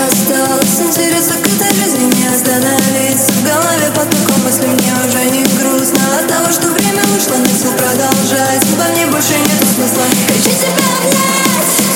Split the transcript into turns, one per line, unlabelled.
осталось. Интереса к этой жизни не остановиться. В голове потоком мысли, мне уже не грустно от того, что время вышло, нет сил продолжать. Во мне больше нету смысла. Хочу тебя обнять.